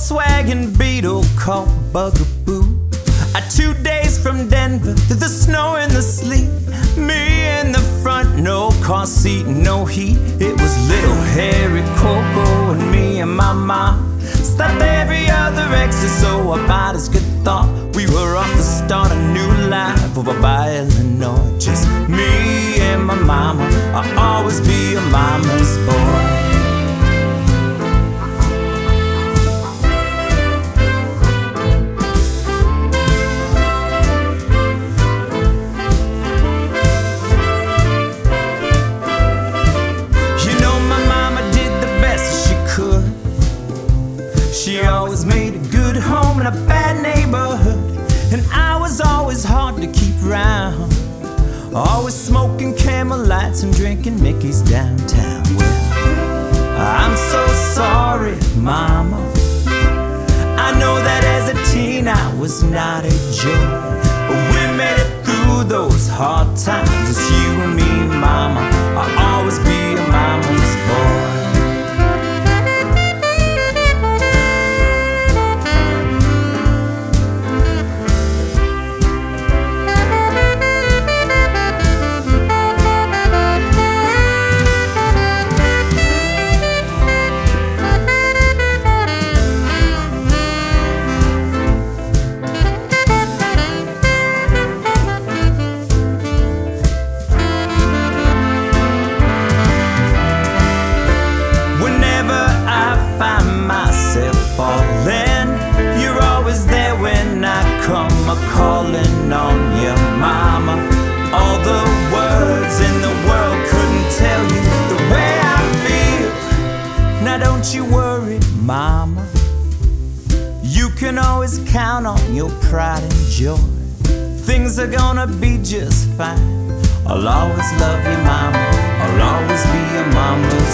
Volkswagen Beetle called Bugaboo. 2 days from Denver through the snow and the sleet. Me in the front, no car seat, no heat. It was little Harry Coco and me and my mom. Stopped every other exit, so about as good thought. We were off to start a new life over by Illinois. Just me and my mama, I'll always be a mama's boy. She always made a good home in a bad neighborhood, and I was always hard to keep round. Always smoking Camel Lights and drinking Mickey's downtown. Well, I'm so sorry, Mama. I know that as a teen I was not a joy, but we made it through those hard times. It's you and me, Mama. I'll always be a mama's boy. You're always there when I come a-calling on you, Mama. All the words in the world couldn't tell you the way I feel. Now don't you worry, Mama. You can always count on your pride and joy. Things are gonna be just fine. I'll always love you, Mama. I'll always be your mama's